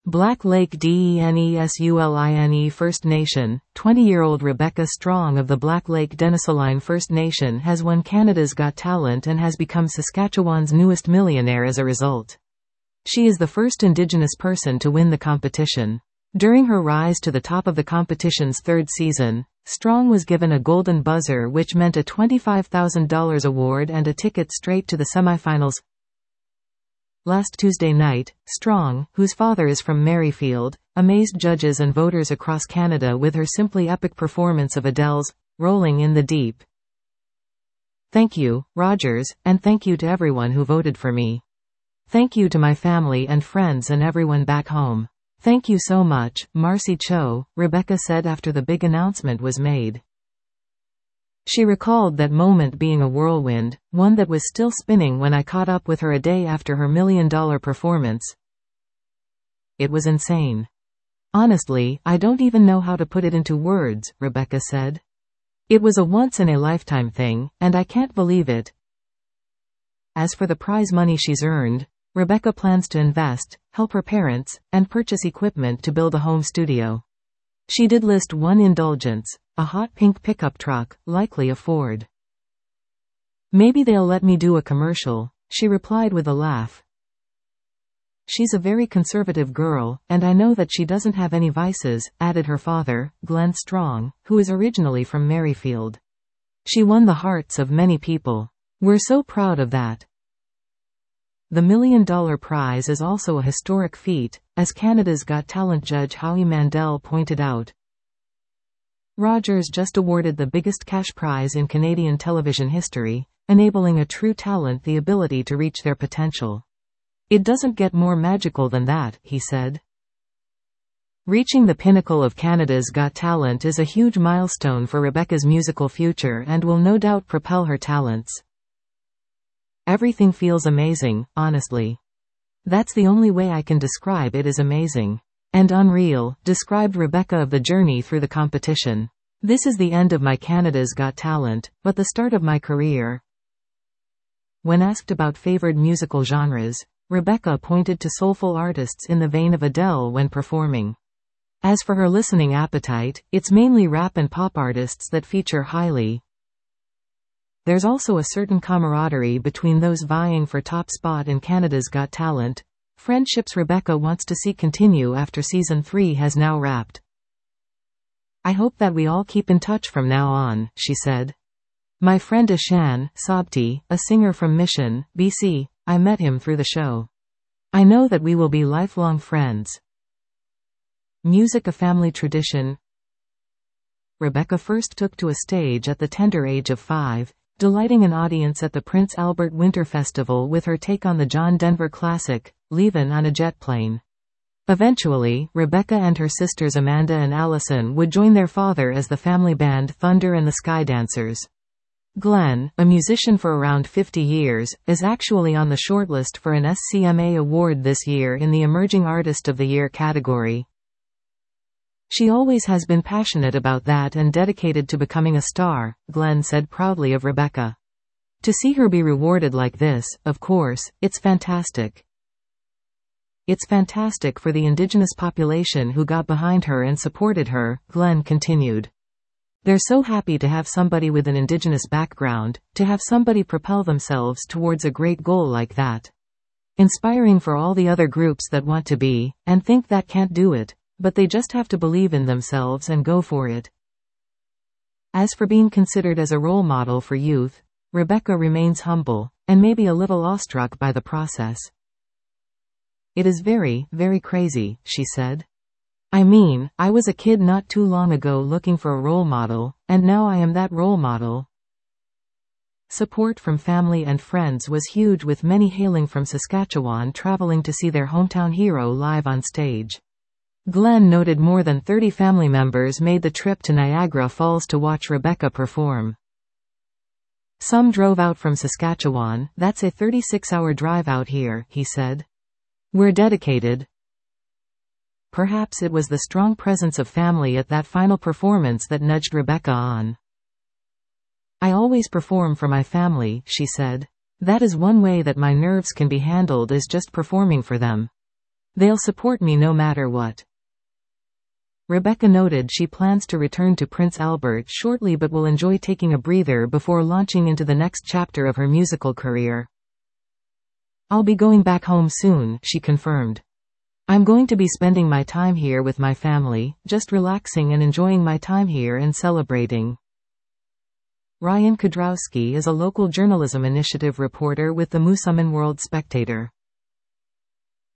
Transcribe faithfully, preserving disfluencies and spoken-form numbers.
Black Lake Denesuline First Nation, twenty-year-old Rebecca Strong of the Black Lake Denisoline First Nation has won Canada's Got Talent and has become Saskatchewan's newest millionaire as a result. She is the first Indigenous person to win the competition. During her rise to the top of the competition's third season, Strong was given a golden buzzer, which meant a twenty-five thousand dollars award and a ticket straight to the semifinals. Last Tuesday night, Strong, whose father is from Merrifield, amazed judges and voters across Canada with her simply epic performance of Adele's "Rolling in the Deep." "Thank you, Rogers, and thank you to everyone who voted for me. Thank you to my family and friends and everyone back home. Thank you so much, Marcy Cho," Rebecca said after the big announcement was made. She recalled that moment being a whirlwind, one that was still spinning when I caught up with her a day after her million-dollar performance. "It was insane. Honestly, I don't even know how to put it into words," Rebecca said. "It was a once-in-a-lifetime thing, and I can't believe it." As for the prize money she's earned, Rebecca plans to invest, help her parents, and purchase equipment to build a home studio. She did list one indulgence: a hot pink pickup truck, likely a Ford. "Maybe they'll let me do a commercial," she replied with a laugh. "She's a very conservative girl, and I know that she doesn't have any vices," added her father, Glenn Strong, who is originally from Merrifield. "She won the hearts of many people. We're so proud of that." The million-dollar prize is also a historic feat, as Canada's Got Talent judge Howie Mandel pointed out. Rogers just awarded the biggest cash prize in Canadian television history, enabling a true talent the ability to reach their potential. "It doesn't get more magical than that," he said. Reaching the pinnacle of Canada's Got Talent is a huge milestone for Rebecca's musical future and will no doubt propel her talents. "Everything feels amazing, honestly. That's the only way I can describe it, is amazing. And unreal," described Rebecca of the journey through the competition. "This is the end of my Canada's Got Talent, but the start of my career." When asked about favored musical genres, Rebecca pointed to soulful artists in the vein of Adele when performing. As for her listening appetite, it's mainly rap and pop artists that feature highly. There's also a certain camaraderie between those vying for top spot in Canada's Got Talent, friendships Rebecca wants to see continue after season three has now wrapped. "I hope that we all keep in touch from now on," she said. "My friend Ashan Sobti, a singer from Mission, B C, I met him through the show. I know that we will be lifelong friends." Music a family tradition. Rebecca first took to a stage at the tender age of five, delighting an audience at the Prince Albert Winter Festival with her take on the John Denver classic, "Leavin' on a Jet Plane." Eventually, Rebecca and her sisters Amanda and Allison would join their father as the family band Thunder and the Sky Dancers. Glenn, a musician for around fifty years, is actually on the shortlist for an S C M A award this year in the Emerging Artist of the Year category. "She always has been passionate about that and dedicated to becoming a star," Glenn said proudly of Rebecca. "To see her be rewarded like this, of course, it's fantastic. It's fantastic for the Indigenous population who got behind her and supported her," Glenn continued. "They're so happy to have somebody with an Indigenous background, to have somebody propel themselves towards a great goal like that. Inspiring for all the other groups that want to be, and think that can't do it, but they just have to believe in themselves and go for it." As for being considered as a role model for youth, Rebecca remains humble, and maybe a little awestruck by the process. "It is very, very crazy," she said. "I mean, I was a kid not too long ago looking for a role model, and now I am that role model." Support from family and friends was huge, with many hailing from Saskatchewan traveling to see their hometown hero live on stage. Glenn noted more than thirty family members made the trip to Niagara Falls to watch Rebecca perform. "Some drove out from Saskatchewan, that's a thirty-six hour drive out here," he said. "We're dedicated." Perhaps it was the strong presence of family at that final performance that nudged Rebecca on. "I always perform for my family," she said. "That is one way that my nerves can be handled, is just performing for them. They'll support me no matter what." Rebecca noted she plans to return to Prince Albert shortly but will enjoy taking a breather before launching into the next chapter of her musical career. "I'll be going back home soon," she confirmed. "I'm going to be spending my time here with my family, just relaxing and enjoying my time here and celebrating." Ryan Kudrowski is a local journalism initiative reporter with the Moosomin World Spectator.